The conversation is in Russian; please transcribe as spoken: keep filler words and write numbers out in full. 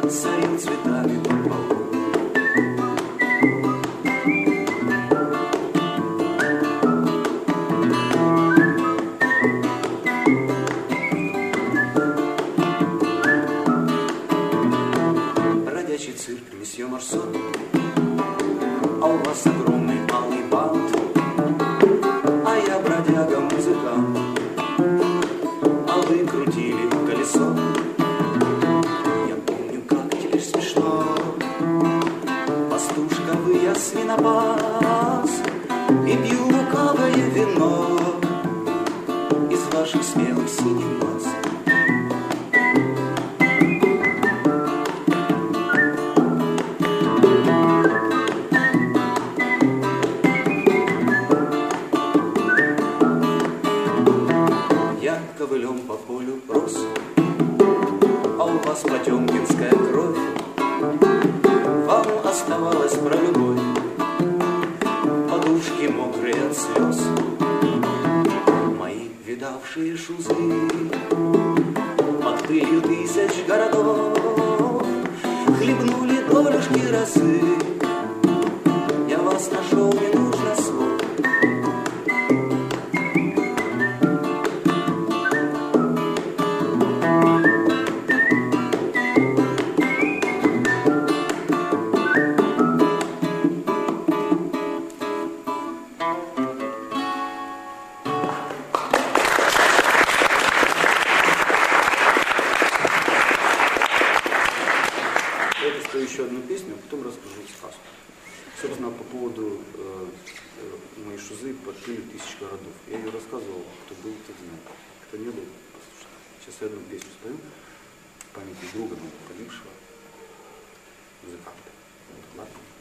сорил цветами по полу. Бродячий цирк, месье Марсон, а у вас огромный алый бант, а я бродяга-музыкант, а вы крутили колесо. Я помню, как теперь смешно, пастушка вы, я свинопас, и пью лукавое вино из ваших смелых синих глаз. Ковылем по полю рос, а у вас потемкинская кровь. Вам оставалось про любовь, подушки мокрые от слез. Мои видавшие шузы под пылью тысяч городов хлебнули долюшки росы. Я вас нашел, не нужно слов. Еще одну песню, а потом расскажу сказку. Собственно, по поводу э, э, моей шузы под пылью тысяч городов. Я ее рассказывал, кто был, тот знает. Кто не был, послушайте. Сейчас я одну песню спою в памяти друга, погибшего музыканта. Ладно?